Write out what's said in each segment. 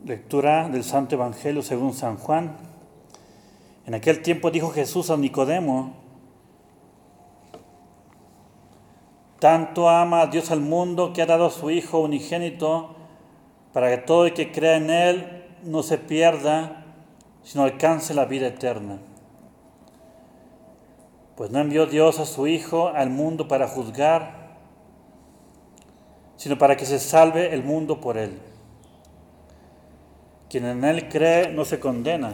Lectura del Santo Evangelio según San Juan. En aquel tiempo dijo Jesús a Nicodemo: tanto ama a Dios al mundo que ha dado a su Hijo unigénito, para que todo el que crea en Él no se pierda, sino alcance la vida eterna. Pues no envió Dios a su Hijo al mundo para juzgar, sino para que se salve el mundo por Él. Quien en Él cree no se condena,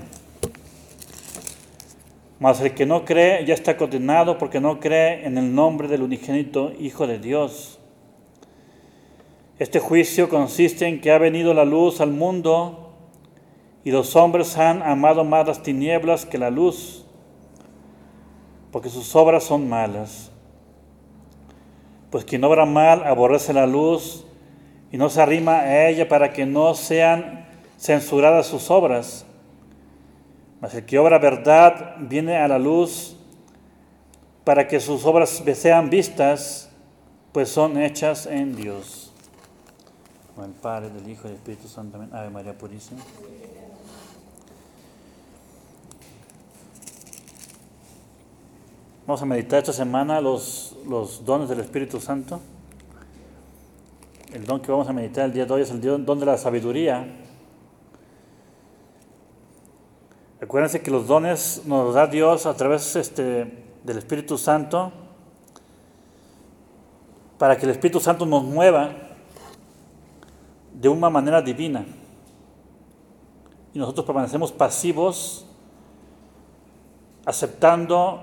mas el que no cree ya está condenado porque no cree en el nombre del unigénito Hijo de Dios. Este juicio consiste en que ha venido la luz al mundo y los hombres han amado más las tinieblas que la luz, porque sus obras son malas. Pues quien obra mal aborrece la luz y no se arrima a ella para que no sean censuradas sus obras. Mas el que obra verdad viene a la luz para que sus obras sean vistas, pues son hechas en Dios. Con el Padre, del Hijo y del Espíritu Santo. Amén. Ave María Purísima. Vamos a meditar esta semana los dones del Espíritu Santo. El don que vamos a meditar el día de hoy es el don de la sabiduría. Acuérdense que los dones nos da Dios a través del Espíritu Santo, para que el Espíritu Santo nos mueva de una manera divina. Y nosotros permanecemos pasivos, aceptando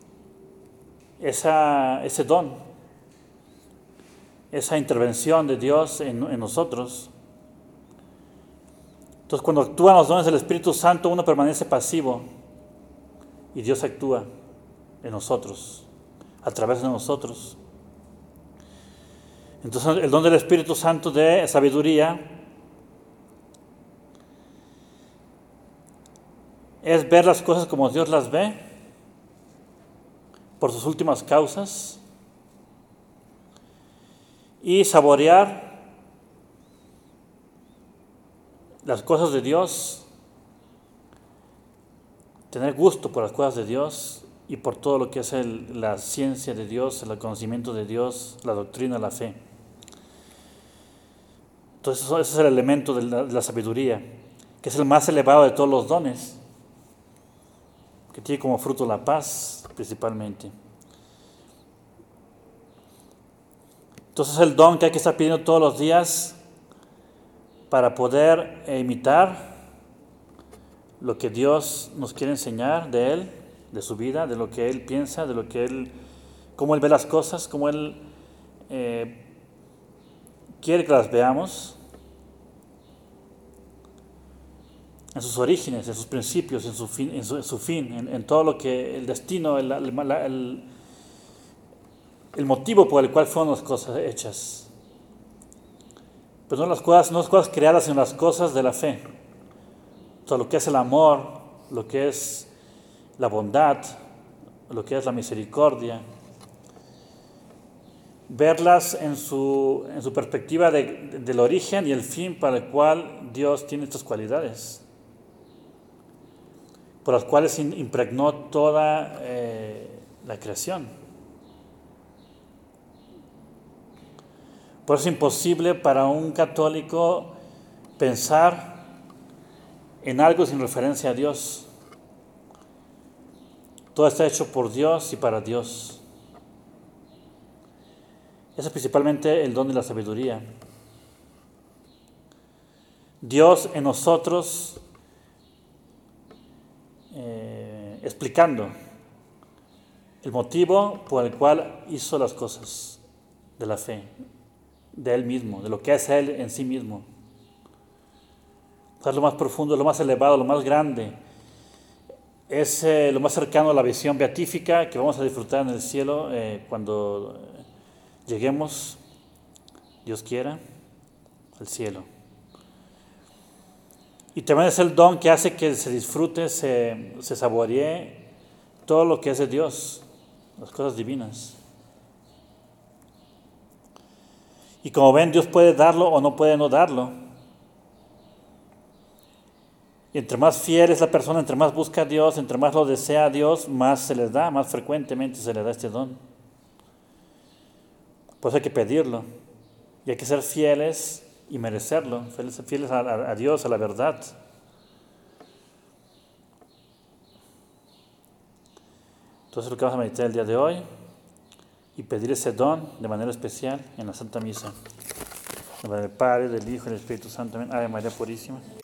ese don, esa intervención de Dios en nosotros. Entonces, cuando actúan los dones del Espíritu Santo, uno permanece pasivo y Dios actúa en nosotros, a través de nosotros. Entonces, el don del Espíritu Santo de sabiduría es ver las cosas como Dios las ve, por sus últimas causas, y saborear las cosas de Dios, tener gusto por las cosas de Dios y por todo lo que es la ciencia de Dios, el conocimiento de Dios, la doctrina, la fe. Entonces ese es el elemento de la sabiduría, que es el más elevado de todos los dones, que tiene como fruto la paz principalmente. Entonces es el don que hay que estar pidiendo todos los días para poder imitar lo que Dios nos quiere enseñar de Él, de su vida, de lo que Él piensa, de lo que cómo Él ve las cosas, cómo Él quiere que las veamos, en sus orígenes, en sus principios, en su fin, en todo lo que el destino, el motivo por el cual fueron las cosas hechas. Pero no las cosas creadas, sino las cosas de la fe. Todo lo que es el amor, lo que es la bondad, lo que es la misericordia. Verlas en su perspectiva del origen y el fin para el cual Dios tiene estas cualidades, por las cuales impregnó toda la creación. Por eso es imposible para un católico pensar en algo sin referencia a Dios. Todo está hecho por Dios y para Dios. Ese es principalmente el don de la sabiduría. Dios en nosotros explicando el motivo por el cual hizo las cosas de la fe, de Él mismo, de lo que es Él en sí mismo. Es lo más profundo, lo más elevado, lo más grande. Es lo más cercano a la visión beatífica que vamos a disfrutar en el cielo cuando lleguemos, Dios quiera, al cielo. Y también es el don que hace que se disfrute, se saboree todo lo que es de Dios, las cosas divinas. Y como ven, Dios puede darlo o no puede no darlo. Y entre más fiel es la persona, entre más busca a Dios, entre más lo desea a Dios, más se les da, más frecuentemente se le da este don. Por eso hay que pedirlo. Y hay que ser fieles y merecerlo, fieles a Dios, a la verdad. Entonces lo que vamos a meditar el día de hoy y pedir ese don de manera especial en la Santa Misa. En nombre del Padre, del Hijo y del Espíritu Santo. Amén. Ave María Purísima.